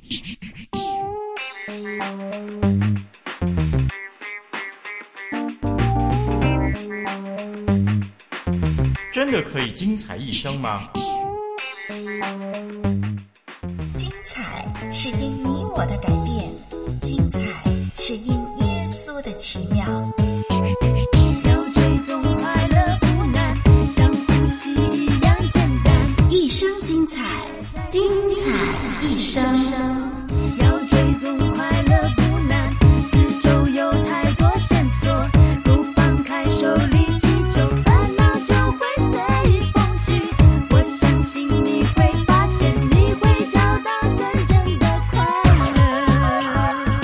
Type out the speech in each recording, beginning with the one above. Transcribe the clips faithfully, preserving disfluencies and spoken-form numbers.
真的可以精彩一生吗？ 精彩是因你我的改变，精彩是因耶稣的奇妙。 要追踪快乐不难，像呼吸一样简单。 一生精彩，精彩一生。 要追踪快乐不难，四周有太多线索，不放开手里气球，烦恼就会随意风去。我相信你会发现，你会找到真正的快乐。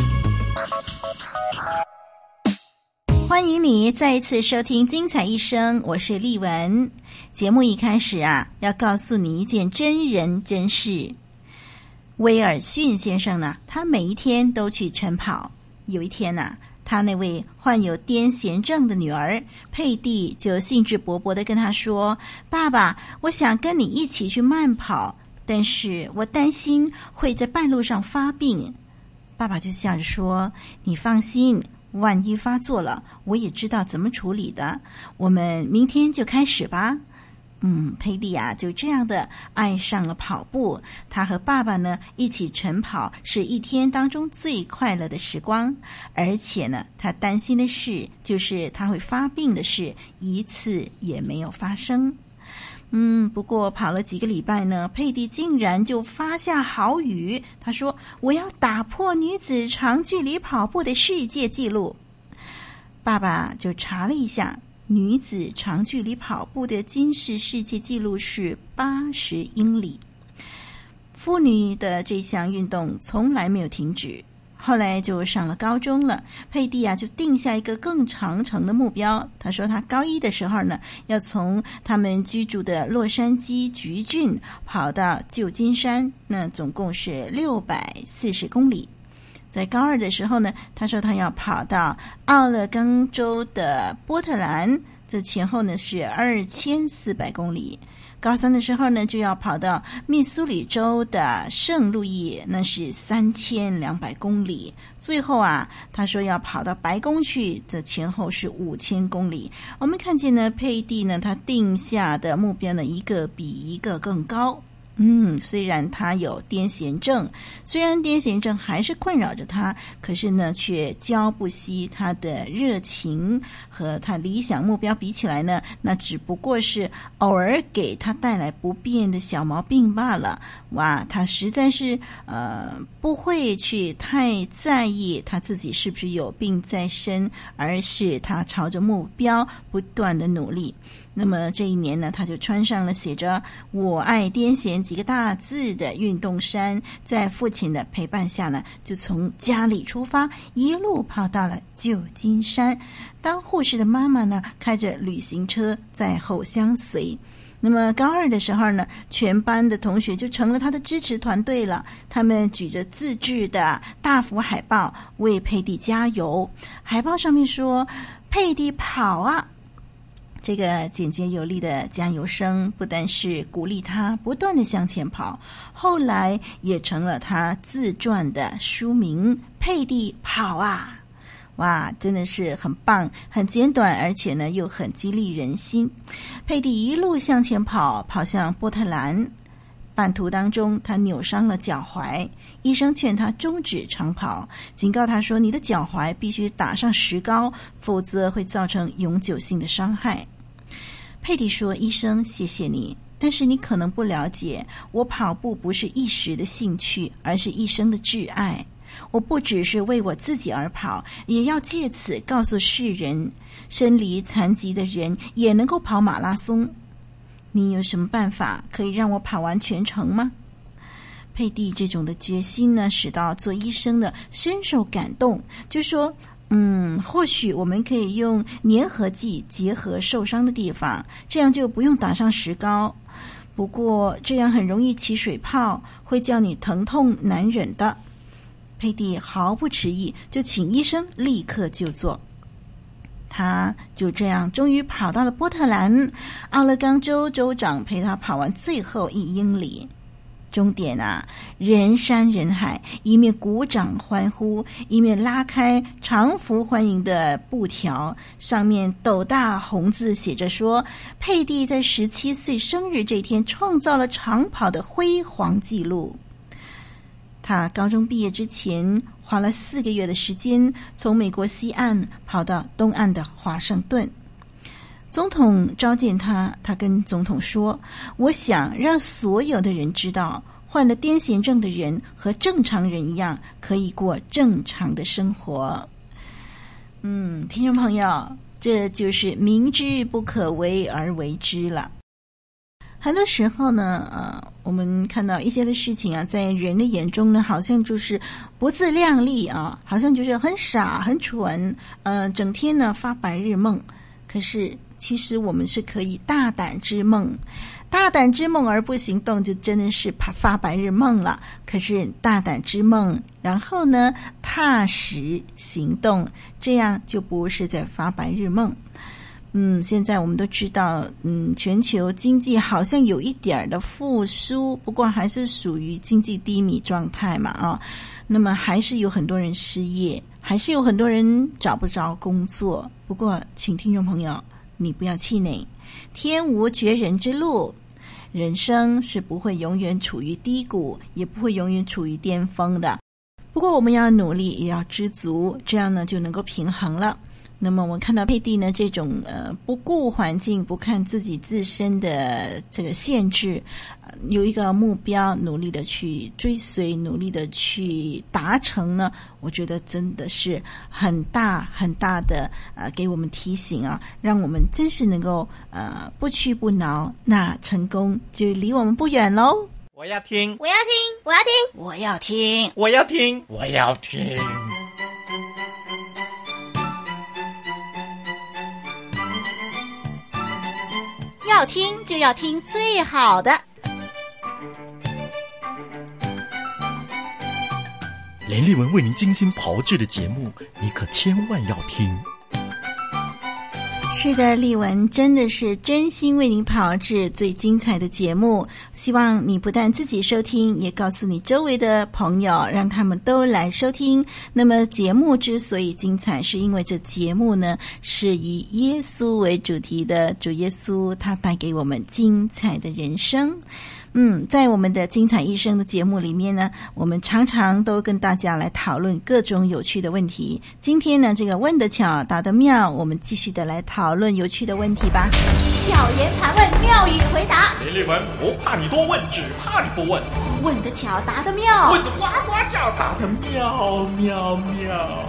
欢迎你再一次收听精彩一生，我是丽文。节目一开始啊，要告诉你一件真人真事。威尔逊先生呢，他每一天都去晨跑。有一天呢，他那位患有癫痫症的女儿佩蒂就兴致勃勃地跟他说：爸爸，我想跟你一起去慢跑，但是我担心会在半路上发病。爸爸就笑着说：你放心，万一发作了，我也知道怎么处理的，我们明天就开始吧。嗯，佩蒂啊，就这样的爱上了跑步。他和爸爸呢一起晨跑，是一天当中最快乐的时光。而且呢，他担心的事就是他会发病的事，一次也没有发生。嗯，不过跑了几个礼拜呢，佩蒂竟然就发下豪语，他说：我要打破女子长距离跑步的世界纪录。爸爸就查了一下，女子长距离跑步的金氏世界纪录是八十英里。妇女的这项运动从来没有停止。后来就上了高中了，佩蒂啊就定下一个更长程的目标。他说他高一的时候呢，要从他们居住的洛杉矶橘郡跑到旧金山，那总共是六百四十公里。在高二的时候呢，他说他要跑到奥勒冈州的波特兰，这前后呢是二千四百公里。高三的时候呢，就要跑到密苏里州的圣路易，那是三千两百公里。最后啊，他说要跑到白宫去，这前后是五千公里。我们看见呢，佩蒂呢，他定下的目标呢，一个比一个更高。嗯，虽然他有癫痫症，虽然癫痫症还是困扰着他，可是呢，却浇不熄他的热情。和他理想目标比起来呢，那只不过是偶尔给他带来不便的小毛病罢了。哇，他实在是呃不会去太在意他自己是不是有病在身，而是他朝着目标不断的努力。那么这一年呢，他就穿上了写着我爱癫痫几个大字的运动衫，在父亲的陪伴下呢，就从家里出发，一路跑到了旧金山。当护士的妈妈呢，开着旅行车在后相随。那么高二的时候呢，全班的同学就成了他的支持团队了。他们举着自制的大幅海报为佩蒂加油，海报上面说：佩蒂跑啊！这个简洁有力的加油声不但是鼓励他不断的向前跑，后来也成了他自传的书名，佩蒂跑啊！哇，真的是很棒，很简短，而且呢又很激励人心。佩蒂一路向前跑，跑向波特兰。半途当中，他扭伤了脚踝，医生劝他终止长跑，警告他说：你的脚踝必须打上石膏，否则会造成永久性的伤害。佩蒂说：医生，谢谢你，但是你可能不了解，我跑步不是一时的兴趣，而是一生的挚爱。我不只是为我自己而跑，也要借此告诉世人，身离残疾的人也能够跑马拉松。你有什么办法可以让我跑完全程吗？佩蒂这种的决心呢，使到做医生的深受感动，就说嗯，或许我们可以用粘合剂结合受伤的地方，这样就不用打上石膏。不过这样很容易起水泡，会叫你疼痛难忍的。佩蒂毫不迟疑，就请医生立刻就做。他就这样终于跑到了波特兰，奥勒冈州州长陪他跑完最后一英里。 终点啊，人山人海，一面鼓掌欢呼，一面拉开长幅欢迎的布条，上面斗大红字写着说，佩蒂在十七岁生日这天创造了长跑的辉煌纪录。他高中毕业之前花了四个月的时间，从美国西岸跑到东岸的华盛顿。总统召见他，他跟总统说，我想让所有的人知道，患了癫痫症的人和正常人一样，可以过正常的生活。嗯，听众朋友，这就是明知不可为而为之了。很多时候呢，呃，我们看到一些的事情啊，在人的眼中呢，好像就是不自量力啊，好像就是很傻、很蠢，呃，整天呢发白日梦。可是，其实我们是可以大胆之梦，大胆之梦而不行动，就真的是发白日梦了。可是大胆之梦，然后呢，踏实行动，这样就不是在发白日梦。嗯，现在我们都知道，嗯，全球经济好像有一点的复苏，不过还是属于经济低迷状态嘛，啊，那么还是有很多人失业，还是有很多人找不着工作。不过，请听众朋友，你不要气馁，天无绝人之路，人生是不会永远处于低谷，也不会永远处于巅峰的。不过，我们要努力，也要知足，这样呢就能够平衡了。那么我们看到佩蒂呢这种呃不顾环境，不看自己自身的这个限制，呃、有一个目标，努力的去追随，努力的去达成呢，我觉得真的是很大很大的呃给我们提醒啊，让我们真是能够呃不屈不挠，那成功就离我们不远喽。 我要听， 我要听，我要听， 我要听， 我要听，我要听。 要听就要听最好的， 连丽文为您精心炮制的节目，你可千万要听。 是的，丽文真的是真心为您炮制最精彩的节目，希望你不但自己收听，也告诉你周围的朋友，让他们都来收听。那么节目之所以精彩，是因为这节目呢是以耶稣为主题的，主耶稣他带给我们精彩的人生。嗯，在我们的精彩一生的节目里面呢，我们常常都跟大家来讨论各种有趣的问题。今天呢，这个问得巧答得妙，我们继续的来讨论有趣的问题吧。 巧言盘问，妙语回答。 连丽文不怕你多问，只怕你不问。 问得巧答得妙， 问得呱呱叫，答得妙妙妙。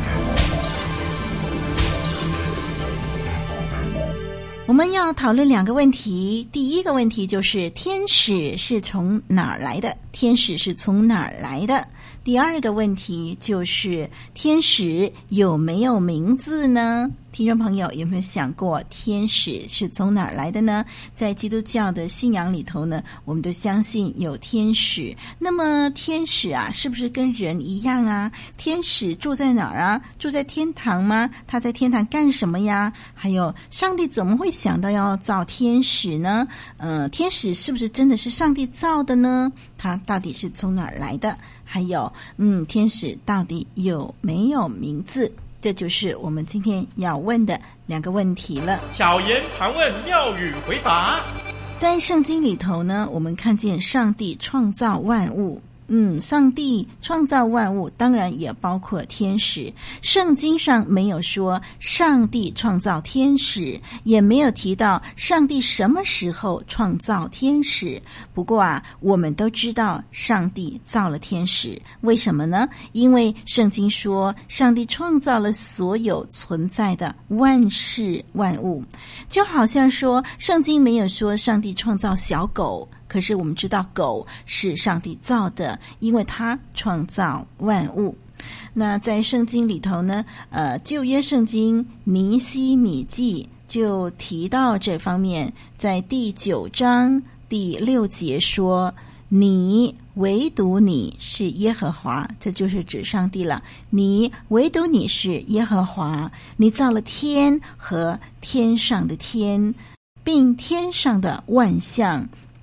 我们要讨论两个问题，第一个问题就是天使是从哪儿来的？天使是从哪儿来的？第二个问题就是天使有没有名字呢？听众朋友有没有想过天使是从哪儿来的呢？在基督教的信仰里头呢，我们都相信有天使。那么天使啊，是不是跟人一样啊？天使住在哪儿啊？住在天堂吗？他在天堂干什么呀？还有上帝怎么会想到要造天使呢？呃，天使是不是真的是上帝造的呢？它到底是从哪儿来的？还有，嗯，天使到底有没有名字？这就是我们今天要问的两个问题了。 巧言盘问，妙语回答。 在圣经里头呢，我们看见上帝创造万物。嗯，上帝创造万物，当然也包括天使。圣经上没有说上帝创造天使，也没有提到上帝什么时候创造天使。不过啊，我们都知道上帝造了天使。为什么呢？因为圣经说上帝创造了所有存在的万事万物。就好像说圣经没有说上帝创造小狗，可是我们知道狗是上帝造的，因为他创造万物。那在圣经里头呢，呃，旧约圣经尼希米记就提到这方面，在第九章第六节说，你唯独你是耶和华，这就是指上帝了。你唯独你是耶和华，你造了天和天上的天，并天上的万象，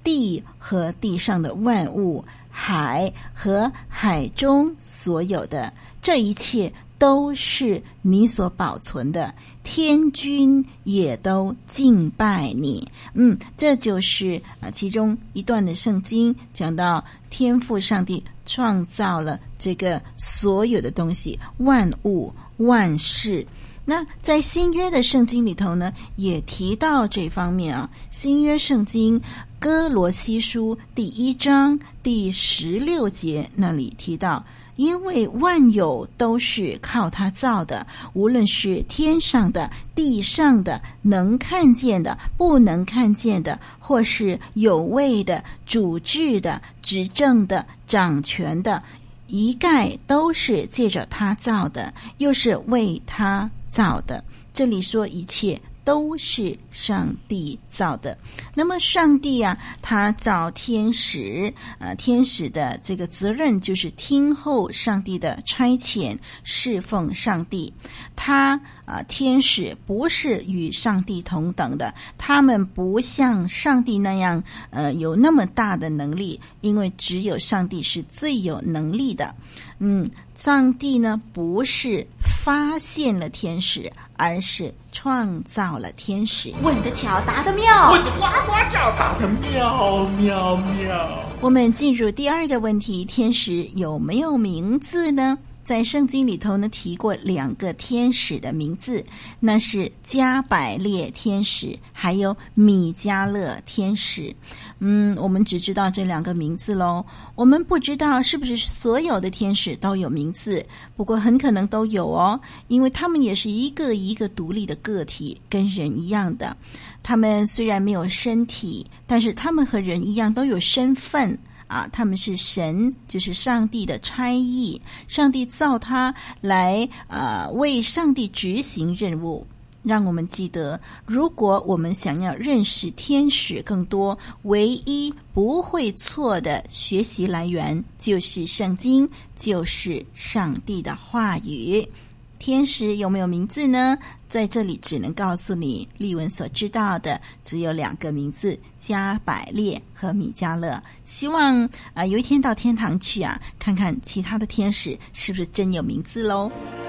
地和地上的万物，海和海中所有的，这一切都是你所保存的，天君也都敬拜你。嗯，这就是啊其中一段的圣经，讲到天父上帝创造了这个所有的东西，万物万事。那在新约的圣经里头呢，也提到这方面啊。新约圣经哥罗西书第一章第十六节那里提到，因为万有都是靠他造的，无论是天上的、地上的，能看见的、不能看见的，或是有位的、主治的、执政的、掌权的，一概都是借着他造的，又是为他造的。这里说一切都是上帝造的。那么上帝啊，他造天使，呃，天使的这个责任就是听候上帝的差遣，侍奉上帝。他啊、呃，天使不是与上帝同等的，他们不像上帝那样，呃，有那么大的能力，因为只有上帝是最有能力的。嗯，上帝呢，不是发现了天使，而是创造了天使。 问得巧，答得妙， 问得呱呱叫，答得妙妙妙。 我们进入第二个问题，天使有没有名字呢？在圣经里头呢，提过两个天使的名字，那是加百列天使还有米迦勒天使。嗯，我们只知道这两个名字咯，我们不知道是不是所有的天使都有名字，不过很可能都有哦，因为他们也是一个一个独立的个体，跟人一样的。他们虽然没有身体，但是他们和人一样都有身份啊，他们是神，就是上帝的差役，上帝造他来呃为上帝执行任务。让我们记得，如果我们想要认识天使更多，唯一不会错的学习来源就是圣经，就是上帝的话语。天使有没有名字呢？在这里只能告诉你，丽文所知道的只有两个名字，加百列和米迦勒。希望啊、呃、有一天到天堂去啊，看看其他的天使是不是真有名字咯。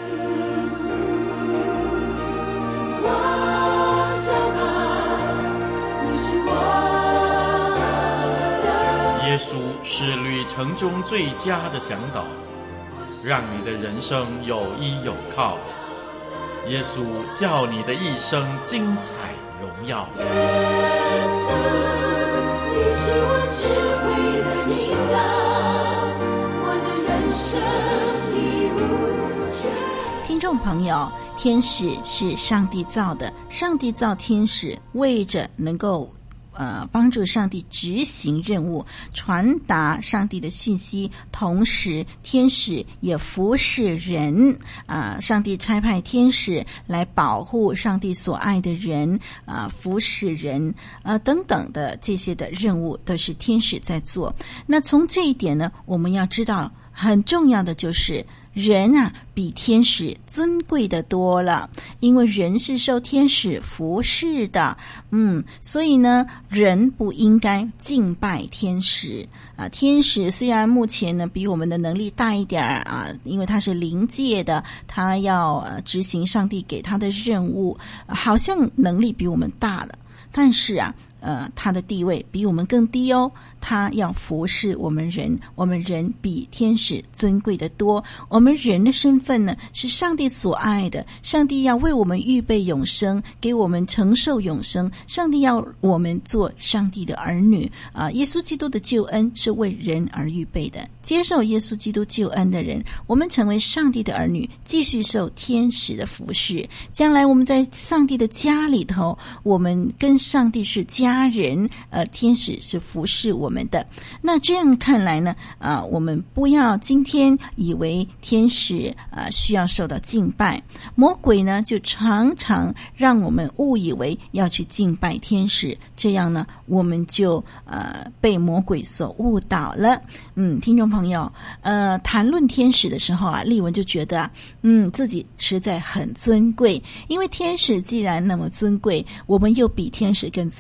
耶稣是旅程中最佳的向导，让你的人生有依有靠。耶稣叫你的一生精彩荣耀。 耶稣，你是我智慧的引导，我的人生已无缺。 听众朋友，天使是上帝造的，上帝造天使为着能够呃，帮助上帝执行任务，传达上帝的讯息，同时天使也服侍人啊、呃。上帝差派天使来保护上帝所爱的人啊、呃，服侍人啊、呃、等等的这些的任务都是天使在做。那从这一点呢，我们要知道很重要的就是人啊，比天使尊贵的多了，因为人是受天使服侍的，嗯，所以呢，人不应该敬拜天使啊。天使虽然目前呢比我们的能力大一点啊，因为他是灵界的，他要呃执行上帝给他的任务，好像能力比我们大了，但是啊。呃，他的地位比我们更低哦，他要服侍我们人，我们人比天使尊贵的多。我们人的身份呢，是上帝所爱的，上帝要为我们预备永生，给我们承受永生，上帝要我们做上帝的儿女啊、呃！耶稣基督的救恩是为人而预备的，接受耶稣基督救恩的人，我们成为上帝的儿女，继续受天使的服侍。将来我们在上帝的家里头，我们跟上帝是家家人，呃，天使是服侍我们的。那这样看来呢，啊、呃，我们不要今天以为天使啊、呃、需要受到敬拜，魔鬼呢就常常让我们误以为要去敬拜天使，这样呢，我们就呃被魔鬼所误导了。嗯，听众朋友，呃，谈论天使的时候啊，丽文就觉得啊，嗯，自己实在很尊贵，因为天使既然那么尊贵，我们又比天使更尊贵。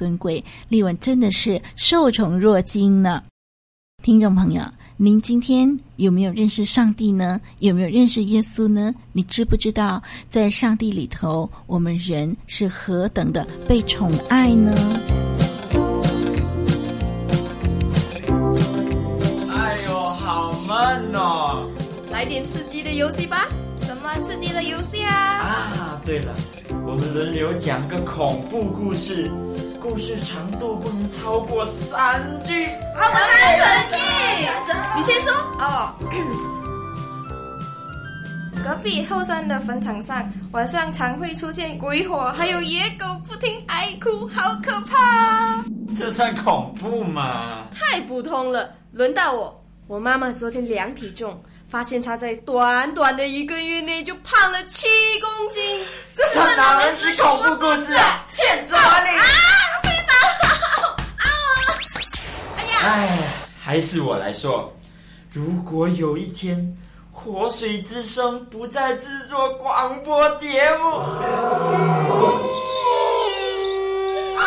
丽文真的是受宠若惊呢。听众朋友，您今天有没有认识上帝呢？有没有认识耶稣呢？你知不知道在上帝里头，我们人是何等的被宠爱呢？ 哎呦，好闷哦！ 来点刺激的游戏吧。什么刺激的游戏啊？ 啊，对了，我们轮流讲个恐怖故事，故事长度不能超过三句。 好，我来成绩。你先说哦。隔壁后山的坟场上，晚上常会出现鬼火，还有野狗不停哀哭，好可怕啊！ 这算恐怖吗？ 太普通了。轮到我，我妈妈昨天量体重，发现她在短短的一个月内就胖了七公斤。 这算哪门子恐怖故事啊？欠揍啊你！ 啊！被打了！啊！哎呀！ 哎，还是我来说。如果有一天，活水之声不再制作广播节目，啊！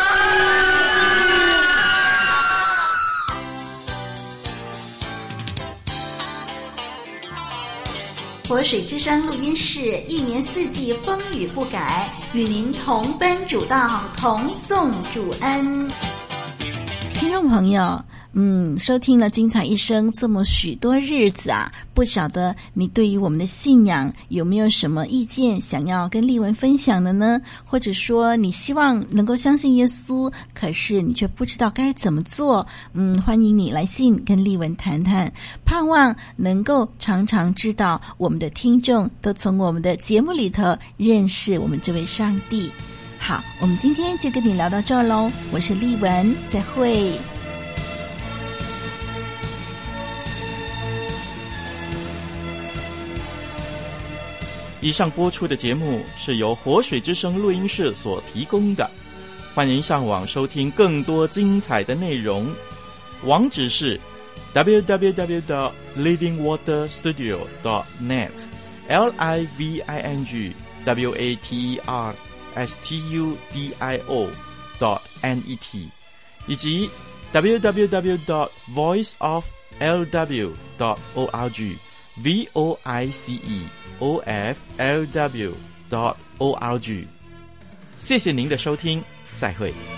活水之声录音室一年四季风雨不改，与您同奔主道，同颂主恩。听众朋友，嗯，收听了精彩一生这么许多日子啊，不晓得你对于我们的信仰有没有什么意见想要跟丽文分享的呢？或者说你希望能够相信耶稣，可是你却不知道该怎么做，嗯，欢迎你来信跟丽文谈谈，盼望能够常常知道我们的听众都从我们的节目里头认识我们这位上帝。好，我们今天就跟你聊到这儿咯，我是丽文，再会。 以上播出的节目是由活水之声录音室所提供的，欢迎上网收听更多精彩的内容，网址是 double-u double-u double-u dot living water studio dot net L I V I N G W A T E R S T U D I O dot N E T 以及 double-u double-u double-u dot voice of L W dot org V O I C E O F L W dot org 谢谢您的收听，再会。